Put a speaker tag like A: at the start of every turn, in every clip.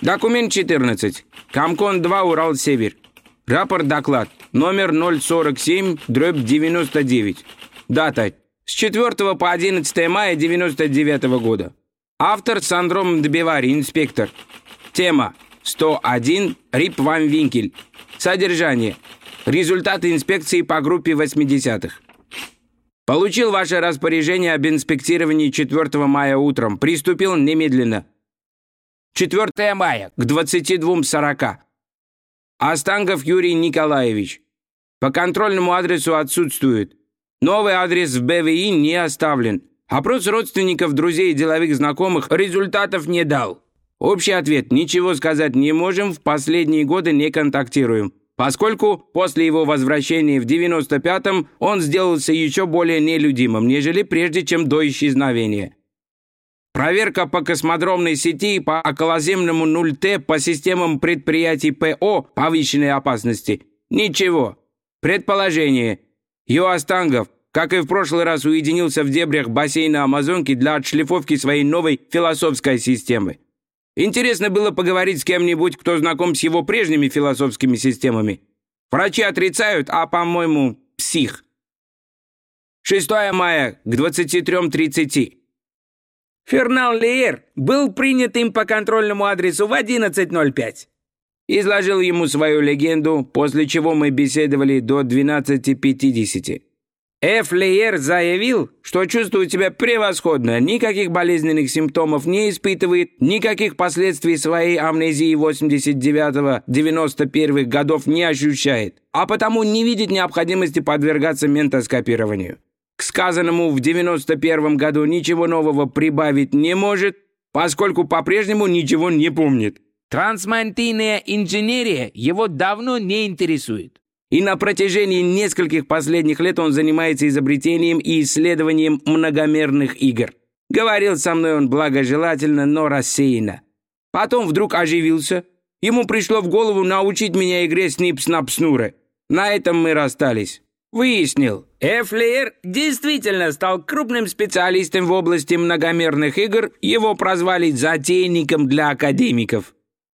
A: Документ 14. Комкон-2, Урал-Север. Рапорт-доклад номер 047/99. Дата с 4 по 11 мая 99 года. Автор Сандром Дбевари, инспектор. Тема 101 Рип Ван Винкель. Содержание. Результаты инспекции по группе 80-х. Получил ваше распоряжение об инспектировании 4 мая утром. Приступил немедленно. 4 мая к 22:40. Остангов Юрий Николаевич. По контрольному адресу отсутствует. Новый адрес в БВИ не оставлен. Опрос родственников, друзей и деловых знакомых результатов не дал. Общий ответ: ничего сказать не можем, в последние годы не контактируем, поскольку после его возвращения в 95-м он сделался еще более нелюдимым, нежели прежде, чем до исчезновения. Проверка по космодромной сети и по околоземному 0Т по системам предприятий ПО повышенной опасности. Ничего. Предположение. Остангов, как и в прошлый раз, уединился в дебрях бассейна Амазонки для отшлифовки своей новой философской системы. Интересно было поговорить с кем-нибудь, кто знаком с его прежними философскими системами. Врачи отрицают, а, по-моему, псих. 6 мая к 23:30. Фернан Леер был принят им по контрольному адресу в 11:05. Изложил ему свою легенду, после чего мы беседовали до 12:50. Ф. Леер заявил, что чувствует себя превосходно, никаких болезненных симптомов не испытывает, никаких последствий своей амнезии 89-91 годов не ощущает, а потому не видит необходимости подвергаться ментоскопированию. К сказанному в 91 году ничего нового прибавить не может, поскольку по-прежнему ничего не помнит. Трансмантийная инженерия его давно не интересует. И на протяжении нескольких последних лет он занимается изобретением и исследованием многомерных игр. Говорил со мной он благожелательно, но рассеянно. Потом вдруг оживился. Ему пришло в голову научить меня игре Снип-Снап-Снуры. На этом мы расстались. Выяснил, Ф. Леер действительно стал крупным специалистом в области многомерных игр, его прозвали затейником для академиков.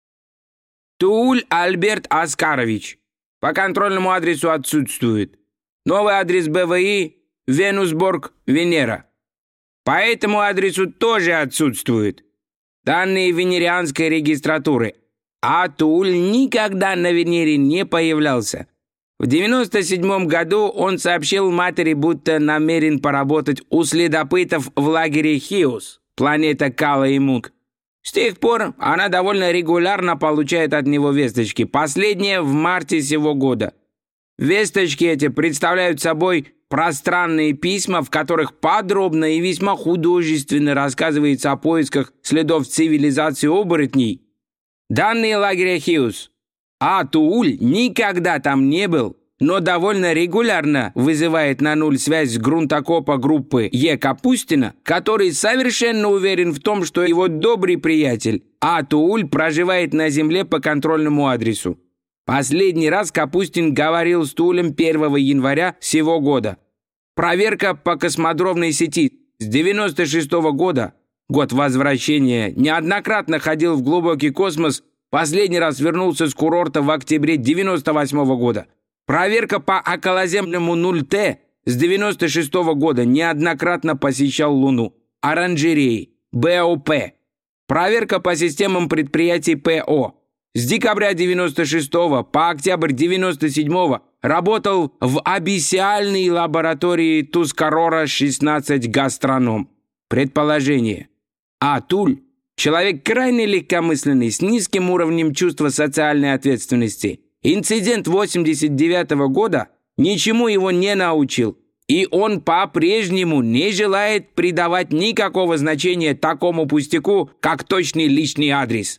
A: Тууль Альберт Оскарович. По контрольному адресу отсутствует. Новый адрес БВИ – Венусборг, Венера. По этому адресу тоже отсутствует. Данные венерианской регистратуры. А Тууль никогда на Венере не появлялся. В 97 году он сообщил матери, будто намерен поработать у следопытов в лагере Хиос, планета Кала и Мук. С тех пор она довольно регулярно получает от него весточки, последняя в марте сего года. Весточки эти представляют собой пространные письма, в которых подробно и весьма художественно рассказывается о поисках следов цивилизации оборотней. Данные лагеря Хиос. А Тууль никогда там не был, но довольно регулярно вызывает на нуль связь с грунтокопа группы Е. Капустина, который совершенно уверен в том, что его добрый приятель А. Тууль проживает на Земле по контрольному адресу. Последний раз Капустин говорил с Туулем 1 января сего года. Проверка по космодромной сети с 96 года, год возвращения, неоднократно ходил в глубокий космос, последний раз вернулся с курорта в октябре 98 года. Проверка по околоземному 0Т с 96 года неоднократно посещал Луну. Оранжереи. БОП. Проверка по системам предприятий ПО. С декабря 96 по октябрь 97 работал в абиссиальной лаборатории Тускарора-16 гастроном. Предположение. А. Тууль – человек крайне легкомысленный, с низким уровнем чувства социальной ответственности. Инцидент 89 года ничему его не научил, и он по-прежнему не желает придавать никакого значения такому пустяку, как точный личный адрес.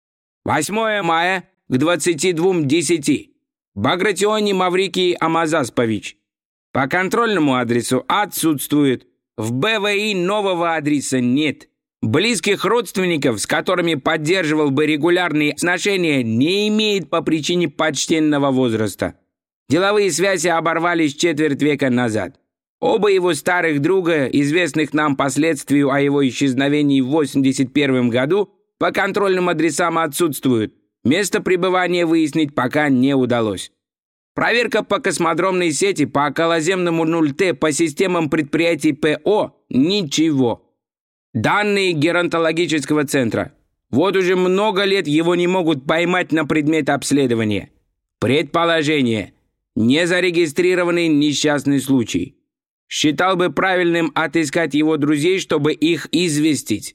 A: 8 мая к 22:10. Багратиони Маврикий Амазаспович. По контрольному адресу отсутствует. В БВИ нового адреса нет. Близких родственников, с которыми поддерживал бы регулярные отношения, не имеет по причине почтенного возраста. Деловые связи оборвались четверть века назад. Оба его старых друга, известных нам по следствию о его исчезновении в 81 году, по контрольным адресам отсутствуют. Место пребывания выяснить пока не удалось. Проверка по космодромной сети, по околоземному 0Т, по системам предприятий ПО – ничего. Данные геронтологического центра. Вот уже много лет его не могут поймать на предмет обследования. Предположение. Незарегистрированный несчастный случай. Считал бы правильным отыскать его друзей, чтобы их известить.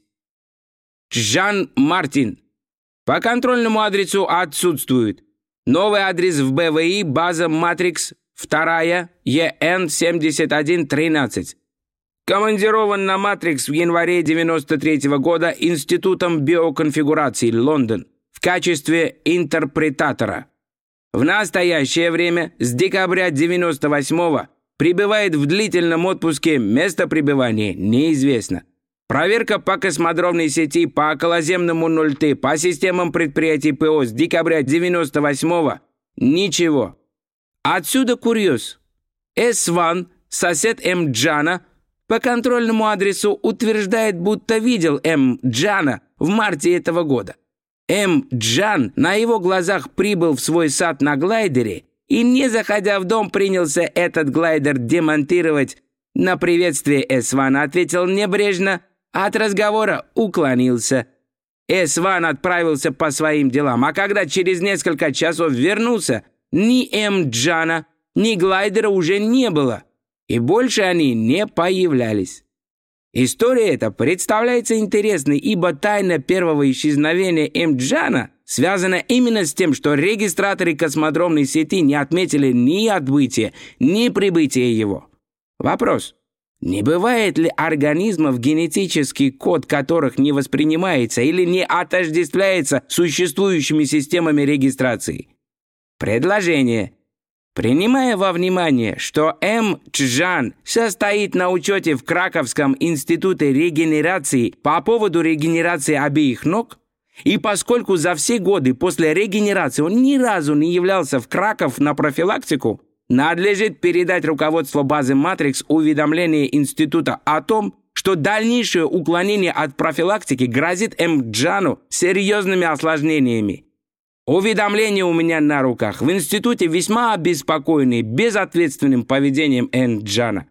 A: Жан Мартин. По контрольному адресу отсутствует. Новый адрес в БВИ, база Матрикс, 2, ЕН 7113. Командирован на Матрикс в январе 93-го года Институтом биоконфигурации, Лондон, в качестве интерпретатора. В настоящее время, с декабря 98-го, пребывает в длительном отпуске, место пребывания неизвестно. Проверка по космодромной сети, по околоземному 0Т, по системам предприятий ПО с декабря 98-го – ничего. Отсюда курьез. С-1, сосед М. Джана, по контрольному адресу утверждает, будто видел М. Джана в марте этого года. М. Джан на его глазах прибыл в свой сад на глайдере и, не заходя в дом, принялся этот глайдер демонтировать. На приветствие С-1 ответил небрежно, от разговора уклонился. С-1 отправился по своим делам, а когда через несколько часов вернулся, ни М. Джана, ни глайдера уже не было, и больше они не появлялись. История эта представляется интересной, ибо тайна первого исчезновения М. Джана связана именно с тем, что регистраторы космодромной сети не отметили ни отбытия, ни прибытия его. Вопрос. Не бывает ли организмов, генетический код которых не воспринимается или не отождествляется существующими системами регистрации? Предложение. Принимая во внимание, что М. Джан состоит на учете в Краковском институте регенерации по поводу регенерации обеих ног, и поскольку за все годы после регенерации он ни разу не являлся в Краков на профилактику, надлежит передать руководству базы Матрикс уведомление института о том, что дальнейшее уклонение от профилактики грозит М. Джану серьезными осложнениями. Уведомление у меня на руках. В институте весьма обеспокоены безответственным поведением М. Джана.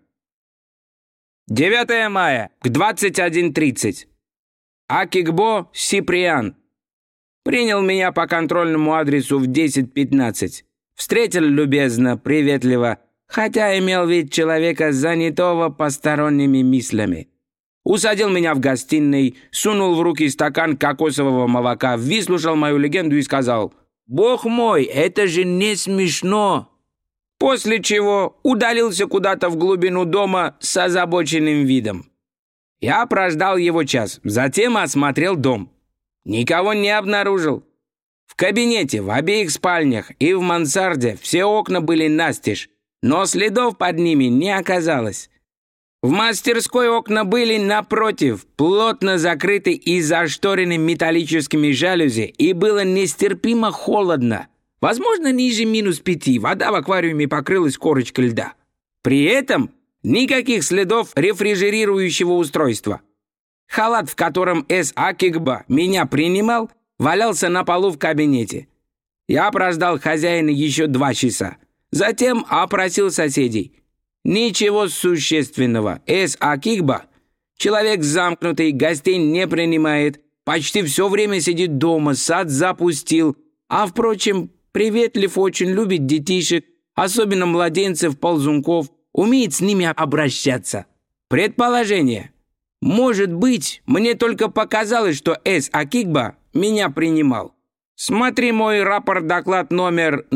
A: 9 мая к 21:30. Акигбо Сиприан. Принял меня по контрольному адресу в 10:15. Встретил любезно, приветливо, хотя имел вид человека, занятого посторонними мыслями. Усадил меня в гостиной, сунул в руки стакан кокосового молока, выслушал мою легенду и сказал: «Бог мой, это же не смешно!» После чего удалился куда-то в глубину дома с озабоченным видом. Я прождал его час, затем осмотрел дом. Никого не обнаружил. В кабинете, в обеих спальнях и в мансарде все окна были настежь, но следов под ними не оказалось. В мастерской окна были, напротив, плотно закрыты и зашторены металлическими жалюзи, и было нестерпимо холодно. Возможно, ниже -5, вода в аквариуме покрылась корочкой льда. При этом никаких следов рефрижерирующего устройства. Халат, в котором С. Акигба меня принимал, валялся на полу в кабинете. Я прождал хозяина еще 2 часа. Затем опросил соседей. Ничего существенного. С. Акигба, человек замкнутый, гостей не принимает, почти все время сидит дома, сад запустил. А, впрочем, приветлив, очень любит детишек, особенно младенцев-ползунков, умеет с ними обращаться. Предположение. Может быть, мне только показалось, что С. Акигба меня принимал. Смотри мой рапорт-доклад номер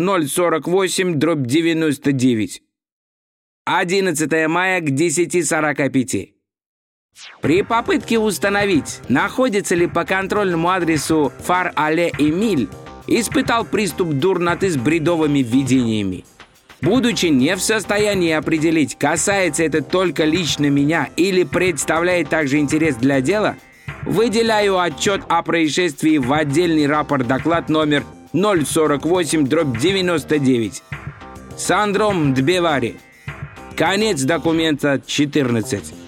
A: 048/99. 11 мая к 10:45. При попытке установить, находится ли по контрольному адресу Фар-Але-Эмиль, испытал приступ дурноты с бредовыми видениями. Будучи не в состоянии определить, касается это только лично меня или представляет также интерес для дела, выделяю отчет о происшествии в отдельный рапорт-доклад номер 048/99. Сандром Дбевари. Конец документа 14.